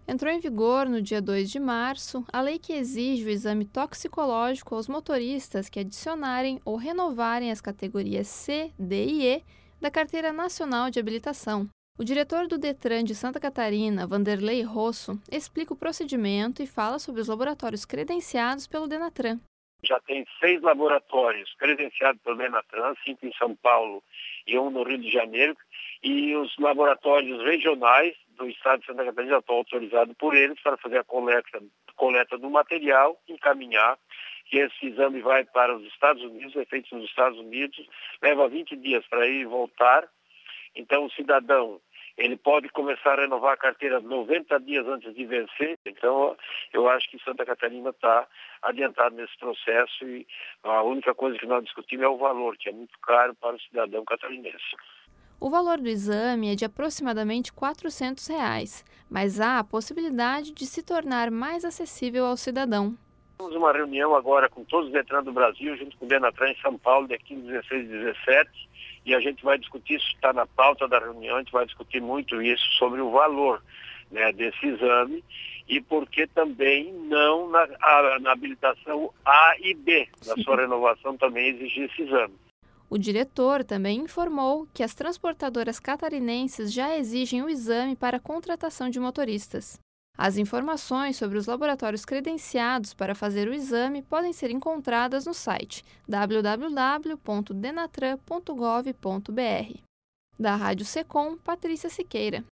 Entrou em vigor no dia 2 de março a lei que exige o exame toxicológico aos motoristas que adicionarem ou renovarem as categorias C, D e E da Carteira Nacional de Habilitação. O diretor do Detran de Santa Catarina, Vanderlei Rosso, explica o procedimento e fala sobre os laboratórios credenciados pelo Denatran. Já tem 6 laboratórios credenciados pelo Denatran, 5 em São Paulo e 1 no Rio de Janeiro, e os laboratórios regionais do estado de Santa Catarina já estão autorizados por eles para fazer a coleta do material, encaminhar, que esse exame vai para os Estados Unidos, é feito nos Estados Unidos, leva 20 dias para ir e voltar. Então o cidadão ele pode começar a renovar a carteira 90 dias antes de vencer. Então, eu acho que Santa Catarina está adiantado nesse processo e a única coisa que nós discutimos é o valor, que é muito caro para o cidadão catarinense. O valor do exame é de aproximadamente R$ 400, mas há a possibilidade de se tornar mais acessível ao cidadão. Temos uma reunião agora com todos os Detran do Brasil, junto com o Denatran em São Paulo, dia 15, 16 e 17, e a gente vai discutir, isso está na pauta da reunião, a gente vai discutir muito isso sobre o valor, né, desse exame e porque também não na habilitação A e B, na sua renovação também exige esse exame. O diretor também informou que as transportadoras catarinenses já exigem o exame para a contratação de motoristas. As informações sobre os laboratórios credenciados para fazer o exame podem ser encontradas no site www.denatran.gov.br. Da Rádio Secom, Patrícia Siqueira.